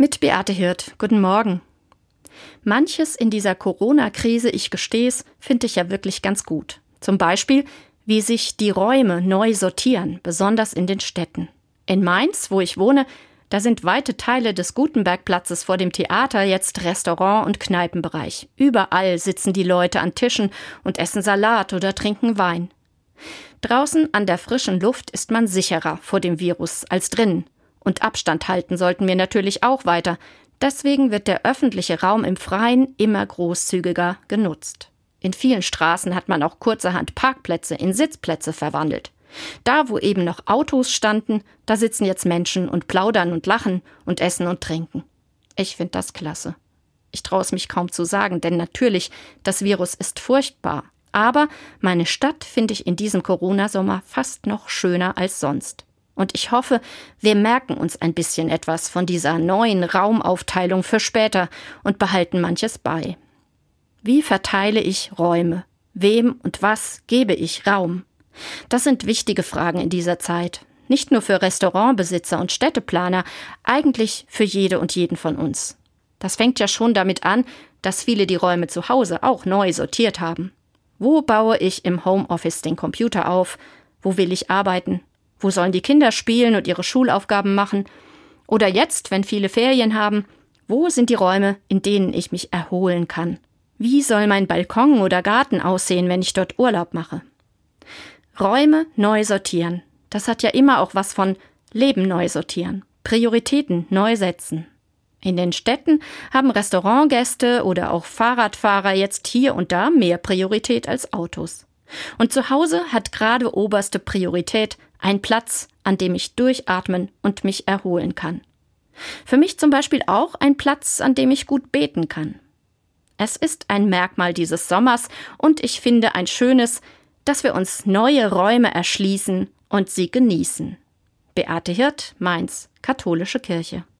Mit Beate Hirt. Guten Morgen. Manches in dieser Corona-Krise, ich gestehe es, finde ich ja wirklich ganz gut. Zum Beispiel, wie sich die Räume neu sortieren, besonders in den Städten. In Mainz, wo ich wohne, da sind weite Teile des Gutenbergplatzes vor dem Theater jetzt Restaurant- und Kneipenbereich. Überall sitzen die Leute an Tischen und essen Salat oder trinken Wein. Draußen an der frischen Luft ist man sicherer vor dem Virus als drinnen. Und Abstand halten sollten wir natürlich auch weiter. Deswegen wird der öffentliche Raum im Freien immer großzügiger genutzt. In vielen Straßen hat man auch kurzerhand Parkplätze in Sitzplätze verwandelt. Da, wo eben noch Autos standen, da sitzen jetzt Menschen und plaudern und lachen und essen und trinken. Ich finde das klasse. Ich traue es mich kaum zu sagen, denn natürlich, das Virus ist furchtbar. Aber meine Stadt finde ich in diesem Corona-Sommer fast noch schöner als sonst. Und ich hoffe, wir merken uns ein bisschen etwas von dieser neuen Raumaufteilung für später und behalten manches bei. Wie verteile ich Räume? Wem und was gebe ich Raum? Das sind wichtige Fragen in dieser Zeit. Nicht nur für Restaurantbesitzer und Städteplaner, eigentlich für jede und jeden von uns. Das fängt ja schon damit an, dass viele die Räume zu Hause auch neu sortiert haben. Wo baue ich im Homeoffice den Computer auf? Wo will ich arbeiten? Wo sollen die Kinder spielen und ihre Schulaufgaben machen? Oder jetzt, wenn viele Ferien haben, wo sind die Räume, in denen ich mich erholen kann? Wie soll mein Balkon oder Garten aussehen, wenn ich dort Urlaub mache? Räume neu sortieren. Das hat ja immer auch was von Leben neu sortieren. Prioritäten neu setzen. In den Städten haben Restaurantgäste oder auch Fahrradfahrer jetzt hier und da mehr Priorität als Autos. Und zu Hause hat gerade oberste Priorität ein Platz, an dem ich durchatmen und mich erholen kann. Für mich zum Beispiel auch ein Platz, an dem ich gut beten kann. Es ist ein Merkmal dieses Sommers und ich finde ein schönes, dass wir uns neue Räume erschließen und sie genießen. Beate Hirt, Mainz, Katholische Kirche.